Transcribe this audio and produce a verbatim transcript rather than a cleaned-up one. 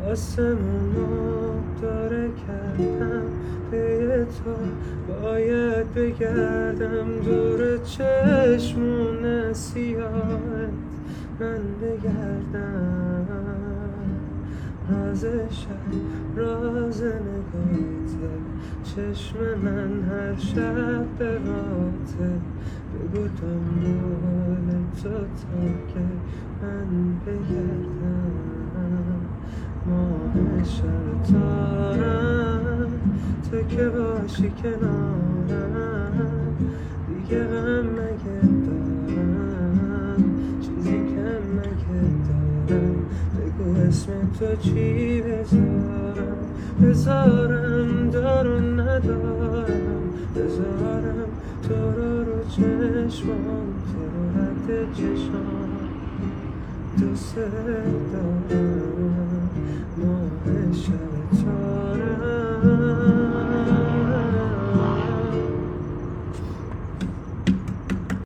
آسمونو داره کردم به تو، باید بگردم دور چشمون سیاهت من بگردم. راز شب راز نگاهته، چشم من هر شب به راته، بگو دنبال تو تا که من بگردم. ماه شب تارم تو که باشی کنارم، دیگه غم مگه دارم، چیزی که مگه دارم، بگو اسم تو چی بذارم. بذارم دارم ندارم، بذارم تو رو رو چشمام، تو رو رد چشام دوست دارم. ماه شب